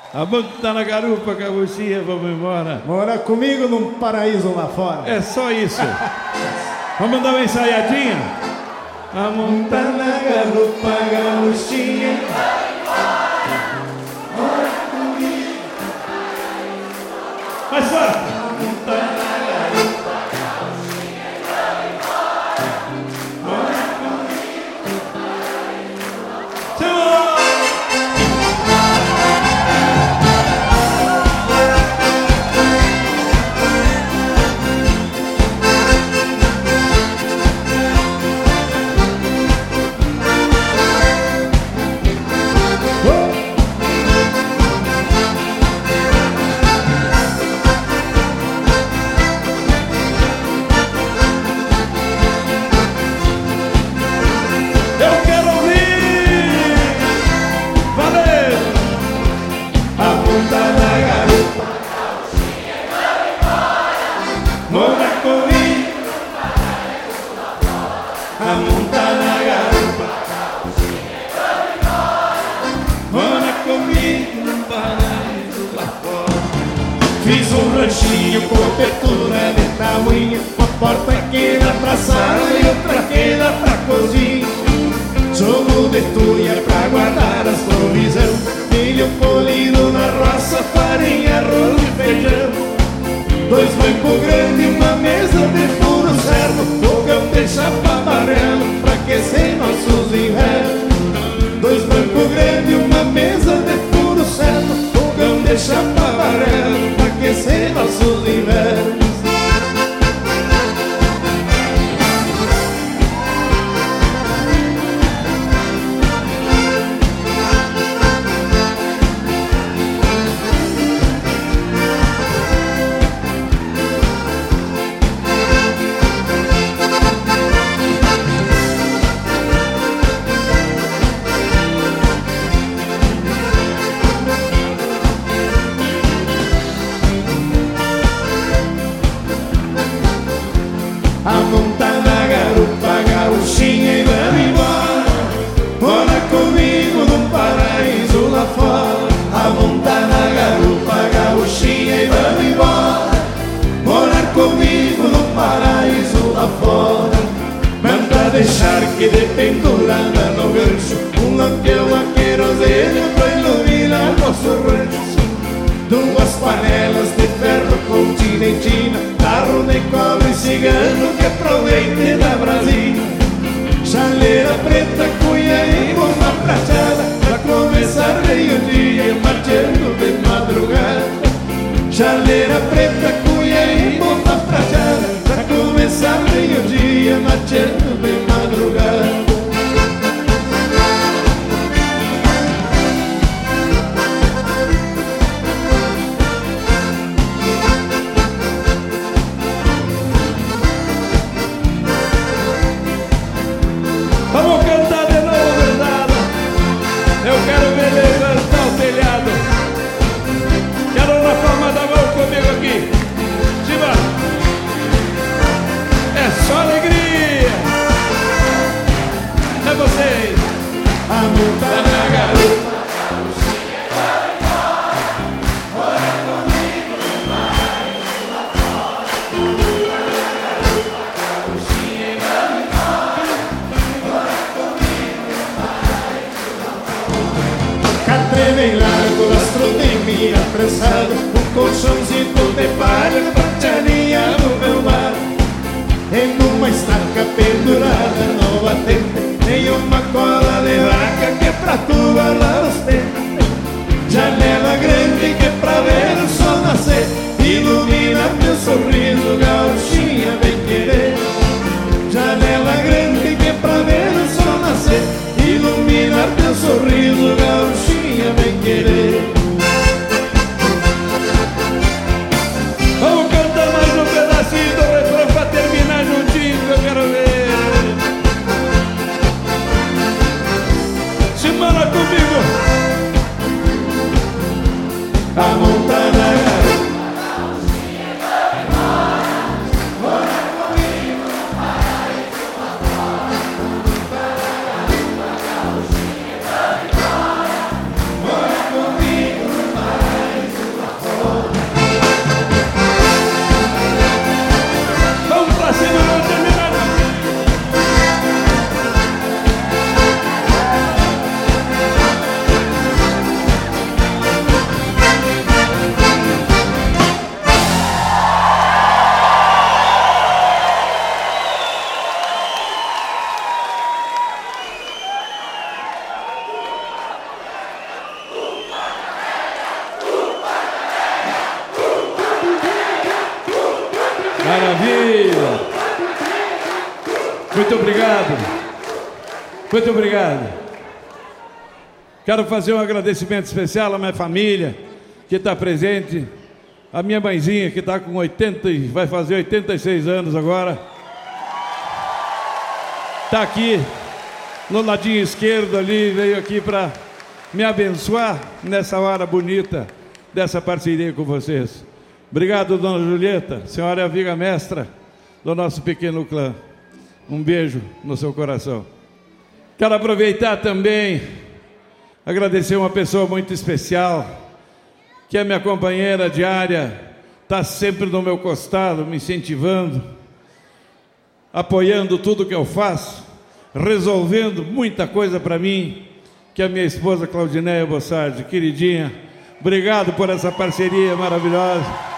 A banda tá na garupa, Gauchinha, vamos embora. Mora comigo num paraíso lá fora. É só isso. Vamos dar uma ensaiadinha? A montar na garupa, Gauchinha. Mora comigo. Mais forte. A montar na garupa, Gauchinha. Mora comigo. Chama! Fiz um ranchinho com abertura de tabuinha, uma porta que dá pra sala e outra que dá pra cozinha. Jogo de tuia pra guardar as provisão, milho polido na roça, farinha, arroz e feijão. Dois bancos grandes e uma mesa de puro servo, fogão de chapa amarelo pra aquecer nossos invernos. Dois bancos grandes e uma mesa de puro servo, fogão de chapa amarelo pra aquecer nossos invernos. A montar na garupa, Gauchinha, e vamos embora. Mora comigo num paraíso lá fora. A montar na garupa, Gauchinha, e vamos embora. Morar comigo num paraíso lá fora. Manda deixar que de pendurada no gancho um lampião a querosene pra iluminar nosso rancho. Duas panelas de ferro continentina, tarro de cobre cigano que aproveite da brasina. Chaleira preta, cunha e bomba prateada, pra começar meio-dia marchando de madrugada. Chaleira preta, cunha e bomba prateada, pra começar meio-dia marchando de madrugada. Vamos cantar de novo, verdade? Eu quero ver levantar o telhado. Quero na palma da mão comigo aqui. Cima. É só alegria. É vocês. A montar na garupa, catre bem largo, lastro de mira prensado, um colchãozinho de palha, pratearia no meu bar. Em uma estaca pendurada no batente, tem uma cola de vaca que é pra tu guardar os dentes. Janela grande que é pra ver o sol nascer, ilumina teu sorriso, Gauchinha, bem querer. Janela grande que é pra ver o sol nascer, ilumina teu sorriso, Gauchinha, bem querer. Maravilha! Muito obrigado. Muito obrigado. Quero fazer um agradecimento especial à minha família que está presente, a minha mãezinha que está com 80, vai fazer 86 anos agora. Está aqui no ladinho esquerdo ali, veio aqui para me abençoar nessa hora bonita dessa parceria com vocês. Obrigado, dona Julieta, a senhora é a viga mestra do nosso pequeno clã. Um beijo no seu coração. Quero aproveitar também, agradecer uma pessoa muito especial, que é minha companheira diária, está sempre do meu costado, me incentivando, apoiando tudo que eu faço, resolvendo muita coisa para mim, que é a minha esposa Claudineia Bossardi, queridinha. Obrigado por essa parceria maravilhosa.